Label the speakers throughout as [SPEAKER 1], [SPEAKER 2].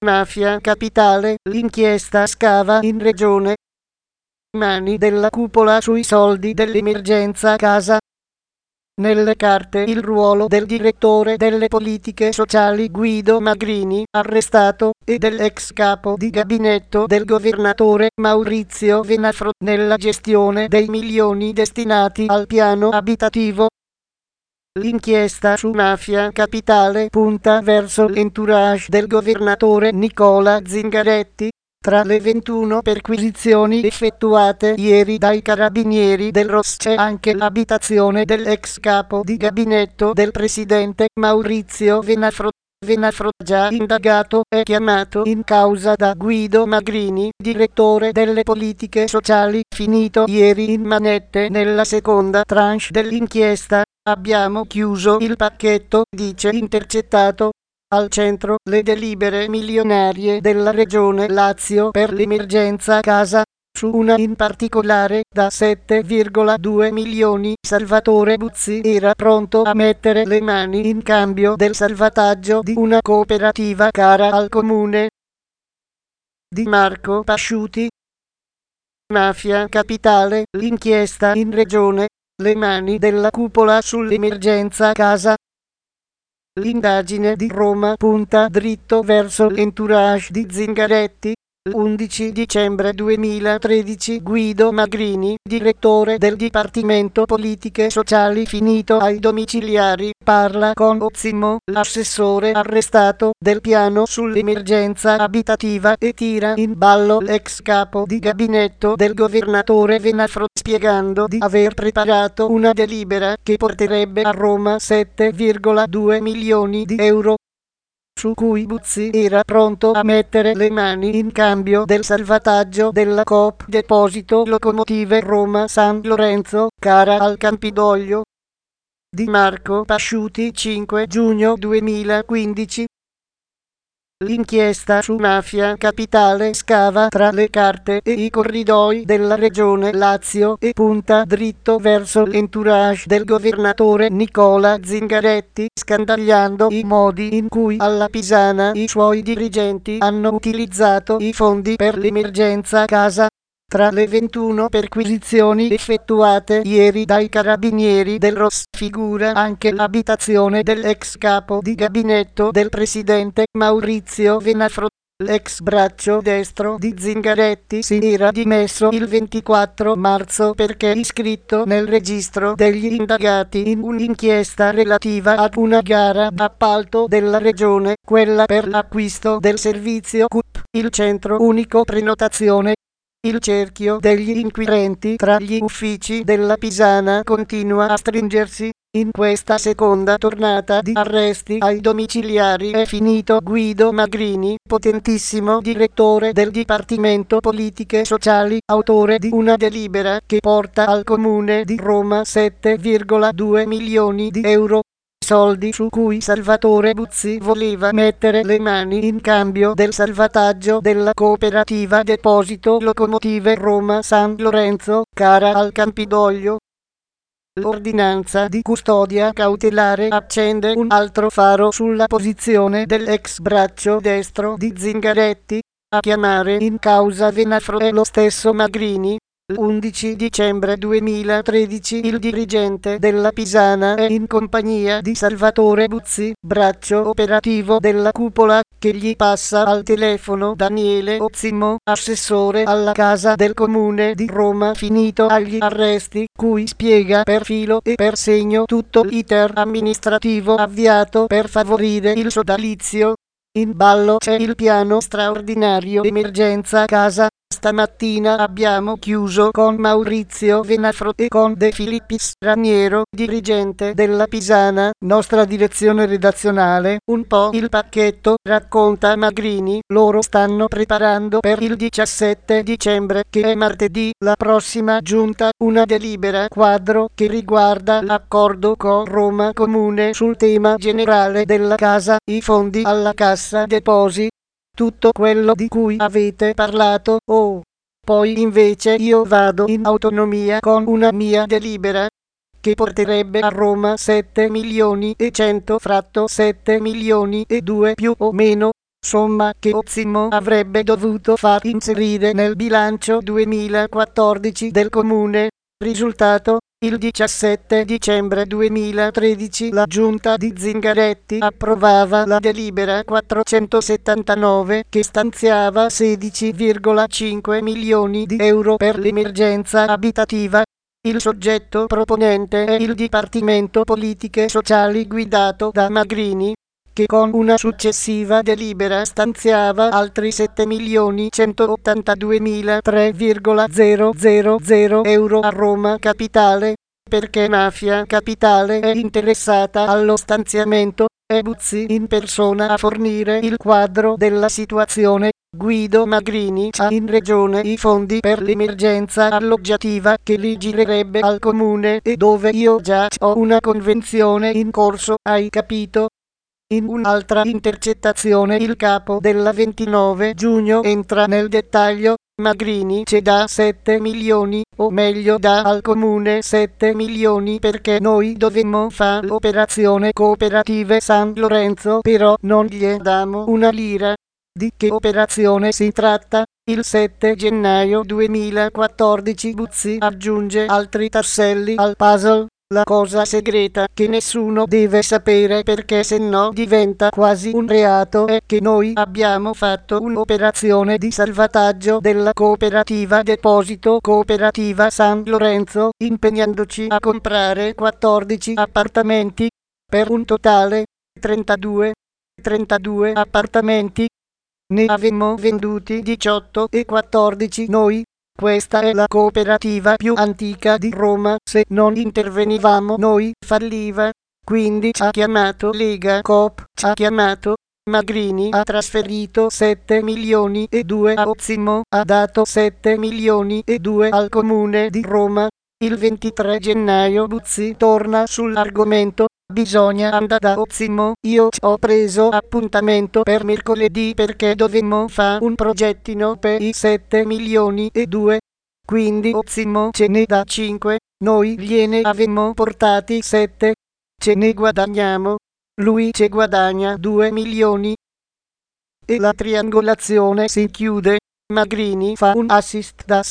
[SPEAKER 1] Mafia Capitale, l'inchiesta scava in regione. Mani della cupola sui soldi dell'emergenza casa. Nelle carte il ruolo del direttore delle politiche sociali Guido Magrini, arrestato, e dell'ex capo di gabinetto del governatore Maurizio Venafro nella gestione dei milioni destinati al piano abitativo. L'inchiesta su Mafia Capitale punta verso l'entourage del governatore Nicola Zingaretti. Tra le 21 perquisizioni effettuate ieri dai carabinieri del ROS c'è anche l'abitazione dell'ex capo di gabinetto del presidente Maurizio Venafro. Venafro, già indagato e chiamato in causa da Guido Magrini, direttore delle politiche sociali, finito ieri in manette nella seconda tranche dell'inchiesta. Abbiamo chiuso il pacchetto, dice Intercettato. Al centro le delibere milionarie della regione Lazio per l'emergenza casa. Su una in particolare, da 7,2 milioni, Salvatore Buzzi era pronto a mettere le mani in cambio del salvataggio di una cooperativa cara al comune. Di Marco Pasciuti. Mafia Capitale, l'inchiesta in regione, le mani della cupola sull'emergenza casa. L'indagine di Roma punta dritto verso l'entourage di Zingaretti. L'11 dicembre 2013 Guido Magrini, direttore del Dipartimento Politiche Sociali finito ai domiciliari, parla con Ozzimo, l'assessore arrestato, del piano sull'emergenza abitativa e tira in ballo l'ex capo di gabinetto del governatore Venafro, spiegando di aver preparato una delibera che porterebbe a Roma 7,2 milioni di euro, su cui Buzzi era pronto a mettere le mani in cambio del salvataggio della Coop Deposito Locomotive Roma San Lorenzo, cara al Campidoglio. Di Marco Pasciuti, 5 giugno 2015. L'inchiesta su Mafia Capitale scava tra le carte e i corridoi della regione Lazio e punta dritto verso l'entourage del governatore Nicola Zingaretti, scandagliando i modi in cui alla Pisana i suoi dirigenti hanno utilizzato i fondi per l'emergenza casa. Tra le 21 perquisizioni effettuate ieri dai carabinieri del ROS figura anche l'abitazione dell'ex capo di gabinetto del presidente Maurizio Venafro. L'ex braccio destro di Zingaretti si era dimesso il 24 marzo perché iscritto nel registro degli indagati in un'inchiesta relativa ad una gara d'appalto della regione, quella per l'acquisto del servizio CUP, il centro unico prenotazione. Il cerchio degli inquirenti tra gli uffici della Pisana continua a stringersi. In questa seconda tornata di arresti ai domiciliari è finito Guido Magrini, potentissimo direttore del Dipartimento Politiche Sociali, autore di una delibera che porta al comune di Roma 7,2 milioni di euro. Soldi su cui Salvatore Buzzi voleva mettere le mani in cambio del salvataggio della cooperativa Deposito Locomotive Roma San Lorenzo, cara al Campidoglio. L'ordinanza di custodia cautelare accende un altro faro sulla posizione dell'ex braccio destro di Zingaretti. A chiamare in causa Venafro è lo stesso Magrini. L'11 dicembre 2013 il dirigente della Pisana è in compagnia di Salvatore Buzzi, braccio operativo della cupola, che gli passa al telefono Daniele Ozzimo, assessore alla Casa del Comune di Roma finito agli arresti, cui spiega per filo e per segno tutto l'iter amministrativo avviato per favorire il sodalizio. In ballo c'è il piano straordinario emergenza casa. Stamattina abbiamo chiuso con Maurizio Venafro e con De Filippis Raniero, dirigente della Pisana, nostra direzione redazionale, un po' il pacchetto, racconta Magrini. Loro stanno preparando per il 17 dicembre, che è martedì, la prossima giunta, una delibera quadro che riguarda l'accordo con Roma Comune sul tema generale della casa, i fondi alla Cassa Depositi. Tutto quello di cui avete parlato. Poi invece io vado in autonomia con una mia delibera che porterebbe a Roma 7 milioni e 100 fratto 7 milioni e 2 più o meno somma che Ozzimo avrebbe dovuto far inserire nel bilancio 2014 del comune. Risultato: il 17 dicembre 2013 la giunta di Zingaretti approvava la delibera 479 che stanziava 16,5 milioni di euro per l'emergenza abitativa. Il soggetto proponente è il Dipartimento Politiche Sociali guidato da Magrini, che con una successiva delibera stanziava altri 7.182.003,000 euro a Roma Capitale, perché Mafia Capitale è interessata allo stanziamento, è Buzzi in persona a fornire il quadro della situazione. Guido Magrini ha in regione i fondi per l'emergenza alloggiativa che li girerebbe al comune e dove io già ho una convenzione in corso, hai capito? In un'altra intercettazione il capo della 29 giugno entra nel dettaglio. Magrini ci dà 7 milioni, o meglio dà al comune 7 milioni perché noi dovemmo fare l'operazione Cooperative San Lorenzo, però non gli diamo una lira. Di che operazione si tratta? Il 7 gennaio 2014 Buzzi aggiunge altri tasselli al puzzle. La cosa segreta che nessuno deve sapere perché se no diventa quasi un reato è che noi abbiamo fatto un'operazione di salvataggio della cooperativa Deposito Cooperativa San Lorenzo, impegnandoci a comprare 14 appartamenti per un totale 32 appartamenti. Ne avemmo venduti 18 e 14 noi. Questa è la cooperativa più antica di Roma, se non intervenivamo noi falliva, quindi ci ha chiamato Lega Coop, ci ha chiamato Magrini, ha trasferito 7 milioni e 2 a Ozzimo, ha dato 7 milioni e 2 al comune di Roma. Il 23 gennaio Buzzi torna sull'argomento. Bisogna andare da Ozzimo, io ho preso appuntamento per mercoledì perché dovemmo fare un progettino per i 7 milioni e 2. Quindi Ozzimo ce ne dà 5, noi gliene avemmo portati 7. Ce ne guadagniamo. Lui ci guadagna 2 milioni. E la triangolazione si chiude. Magrini fa un assist da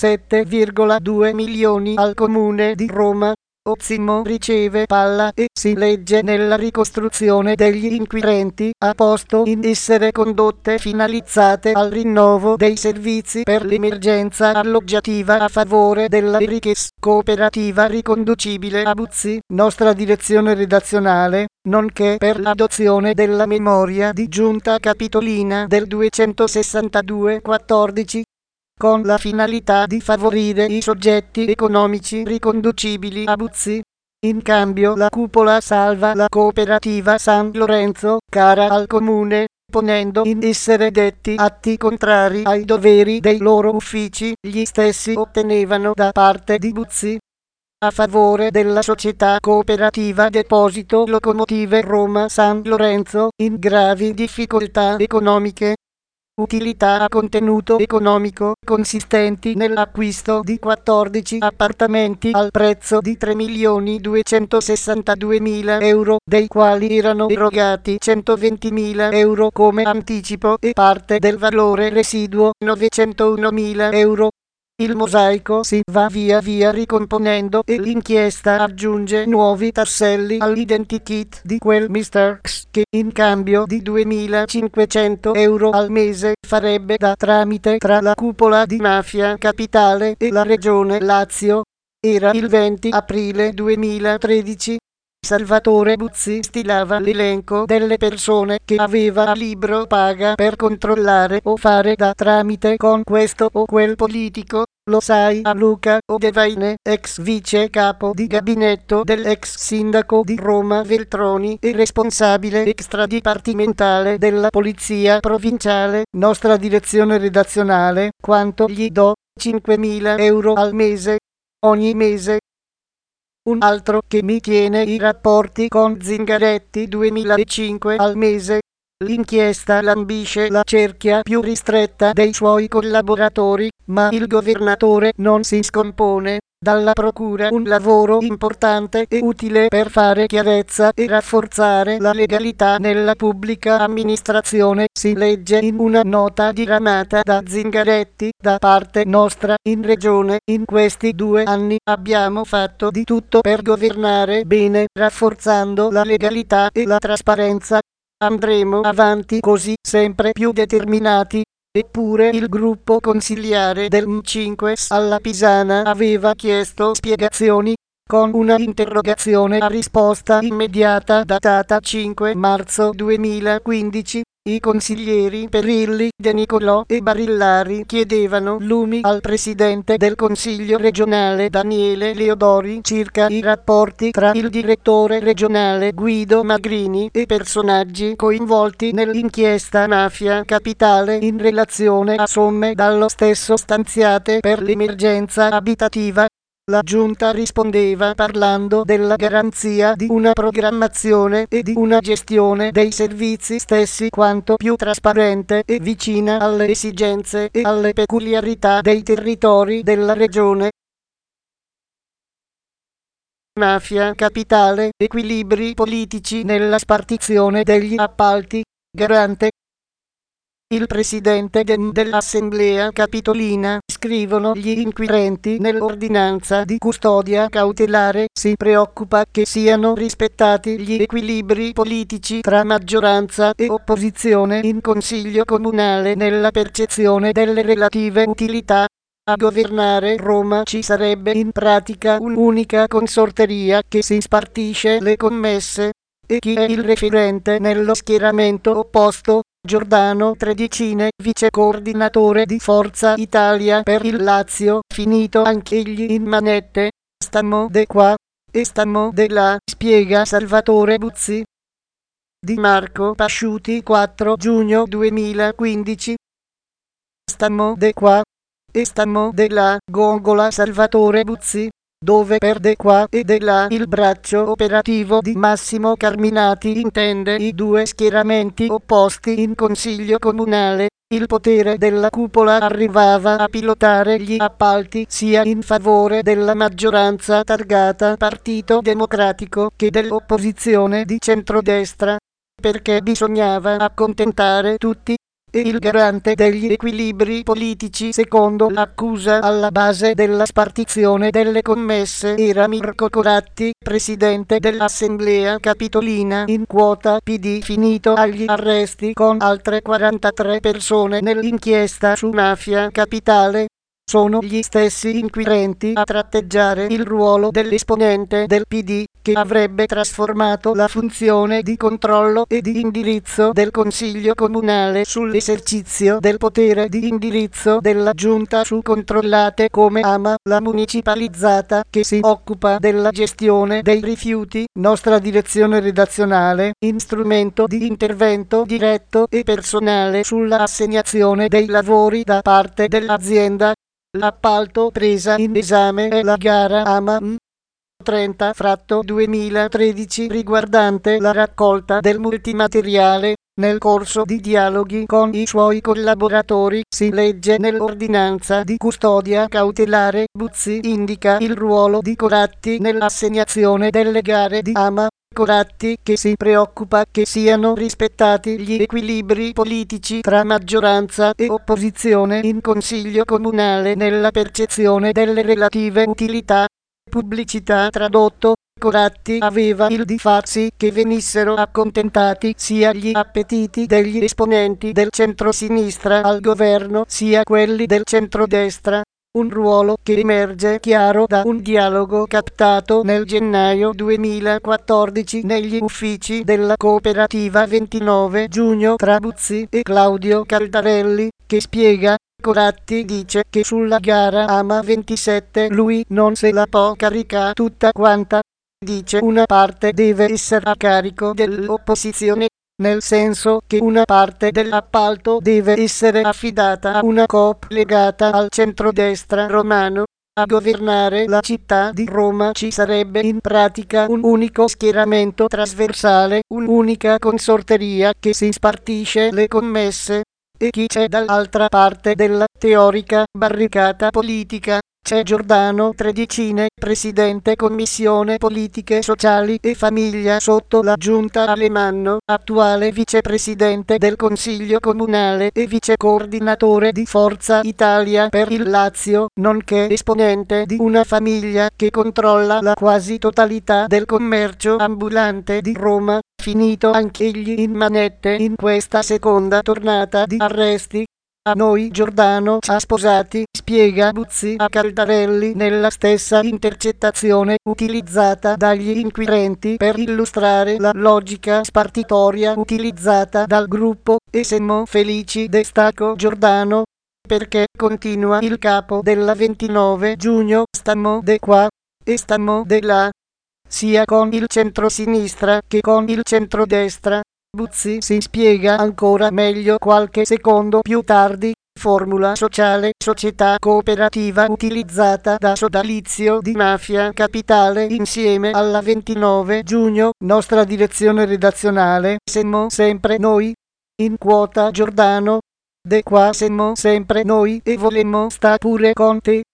[SPEAKER 1] 7,2 milioni al comune di Roma. Ozzimo riceve palla e si legge nella ricostruzione degli inquirenti, ha posto in essere condotte finalizzate al rinnovo dei servizi per l'emergenza alloggiativa a favore della richiesta cooperativa riconducibile a Buzzi, nostra direzione redazionale, nonché per l'adozione della memoria di giunta capitolina del 262/14, con la finalità di favorire i soggetti economici riconducibili a Buzzi. In cambio la cupola salva la cooperativa San Lorenzo, cara al comune, ponendo in essere detti atti contrari ai doveri dei loro uffici, gli stessi ottenevano da parte di Buzzi. A favore della società cooperativa Deposito Locomotive Roma San Lorenzo, in gravi difficoltà economiche. Utilità a contenuto economico consistenti nell'acquisto di 14 appartamenti al prezzo di 3.262.000 euro, dei quali erano erogati 120.000 euro come anticipo e parte del valore residuo 901.000 euro. Il mosaico si va via via ricomponendo e l'inchiesta aggiunge nuovi tasselli all'identikit di quel Mr. X che in cambio di 2.500 euro al mese farebbe da tramite tra la cupola di Mafia Capitale e la Regione Lazio. Era il 20 aprile 2013. Salvatore Buzzi stilava l'elenco delle persone che aveva a libro paga per controllare o fare da tramite con questo o quel politico. Lo sai a Luca Odevaine, ex vice capo di gabinetto dell'ex sindaco di Roma Veltroni e responsabile extradipartimentale della polizia provinciale, nostra direzione redazionale, quanto gli do? 5.000 euro al mese. Ogni mese. Un altro che mi tiene i rapporti con Zingaretti 2005 al mese. L'inchiesta lambisce la cerchia più ristretta dei suoi collaboratori, ma il governatore non si scompone. dalla Procura un lavoro importante e utile per fare chiarezza e rafforzare la legalità nella pubblica amministrazione, si legge in una nota diramata da Zingaretti. Da parte nostra in Regione in questi 2 anni abbiamo fatto di tutto per governare bene, rafforzando la legalità e la trasparenza. Andremo avanti così, sempre più determinati. Eppure il gruppo consiliare del M5 alla Pisana aveva chiesto spiegazioni con una interrogazione a risposta immediata datata 5 marzo 2015. I consiglieri Perilli, De Nicolò e Barillari chiedevano lumi al presidente del Consiglio regionale Daniele Leodori circa i rapporti tra il direttore regionale Guido Magrini e personaggi coinvolti nell'inchiesta Mafia Capitale in relazione a somme dallo stesso stanziate per l'emergenza abitativa. La Giunta rispondeva parlando della garanzia di una programmazione e di una gestione dei servizi stessi quanto più trasparente e vicina alle esigenze e alle peculiarità dei territori della Regione. Mafia Capitale, equilibri politici nella spartizione degli appalti, garante. Il presidente dell'Assemblea Capitolina, scrivono gli inquirenti nell'ordinanza di custodia cautelare, si preoccupa che siano rispettati gli equilibri politici tra maggioranza e opposizione in Consiglio Comunale nella percezione delle relative utilità. A governare Roma ci sarebbe in pratica un'unica consorteria che si spartisce le commesse. E chi è il referente nello schieramento opposto? Giordano Tredicine, vice coordinatore di Forza Italia per il Lazio, finito anch'egli in manette. Stammo de qua e stammo de là, spiega Salvatore Buzzi. Di Marco Pasciuti 4 giugno 2015. Stammo de qua e stammo de là, gongola Salvatore Buzzi. Dove per de qua e de là il braccio operativo di Massimo Carminati intende i 2 schieramenti opposti in Consiglio Comunale. Il potere della cupola arrivava a pilotare gli appalti sia in favore della maggioranza targata Partito Democratico che dell'opposizione di centrodestra, perché bisognava accontentare tutti. E il garante degli equilibri politici secondo l'accusa alla base della spartizione delle commesse era Mirko Coratti, presidente dell'Assemblea Capitolina in quota PD, finito agli arresti con altre 43 persone nell'inchiesta su Mafia Capitale. Sono gli stessi inquirenti a tratteggiare il ruolo dell'esponente del PD, che avrebbe trasformato la funzione di controllo e di indirizzo del Consiglio Comunale sull'esercizio del potere di indirizzo della Giunta su controllate come ama la municipalizzata che si occupa della gestione dei rifiuti, nostra direzione redazionale, in strumento di intervento diretto e personale sulla assegnazione dei lavori da parte dell'azienda. L'appalto presa in esame è la gara AMA 30/2013 riguardante la raccolta del multimateriale. Nel corso di dialoghi con i suoi collaboratori, si legge nell'ordinanza di custodia cautelare, Buzzi indica il ruolo di Coratti nell'assegnazione delle gare di AMA. Coratti, che si preoccupa che siano rispettati gli equilibri politici tra maggioranza e opposizione in Consiglio Comunale nella percezione delle relative utilità. Pubblicità tradotto. Coratti aveva il di farsi che venissero accontentati sia gli appetiti degli esponenti del centrosinistra al governo sia quelli del centrodestra. Un ruolo che emerge chiaro da un dialogo captato nel gennaio 2014 negli uffici della cooperativa 29 giugno tra Buzzi e Claudio Caldarelli, che spiega: Coratti dice che sulla gara AMA 27 lui non se la può caricare tutta quanta. Dice una parte deve essere a carico dell'opposizione, nel senso che una parte dell'appalto deve essere affidata a una coop legata al centrodestra romano. A governare la città di Roma ci sarebbe in pratica un unico schieramento trasversale, un'unica consorteria che si spartisce le commesse. E chi c'è dall'altra parte della teorica barricata politica? C'è Giordano Tredicine, presidente commissione politiche sociali e famiglia sotto la giunta Alemanno, attuale vicepresidente del Consiglio Comunale e vicecoordinatore di Forza Italia per il Lazio, nonché esponente di una famiglia che controlla la quasi totalità del commercio ambulante di Roma, finito anch'egli in manette in questa seconda tornata di arresti. A noi Giordano ci ha sposati, spiega Buzzi a Caldarelli nella stessa intercettazione utilizzata dagli inquirenti per illustrare la logica spartitoria utilizzata dal gruppo, e siamo felici destacco Giordano, perché continua il capo della 29 giugno, stiamo de qua e stiamo de là, sia con il centrosinistra che con il centrodestra. Buzzi si spiega ancora meglio qualche secondo più tardi. Formula sociale, società cooperativa utilizzata da sodalizio di Mafia Capitale insieme alla 29 giugno, nostra direzione redazionale, siamo sempre noi. In quota Giordano, de qua siamo sempre noi e volemmo sta pure con te.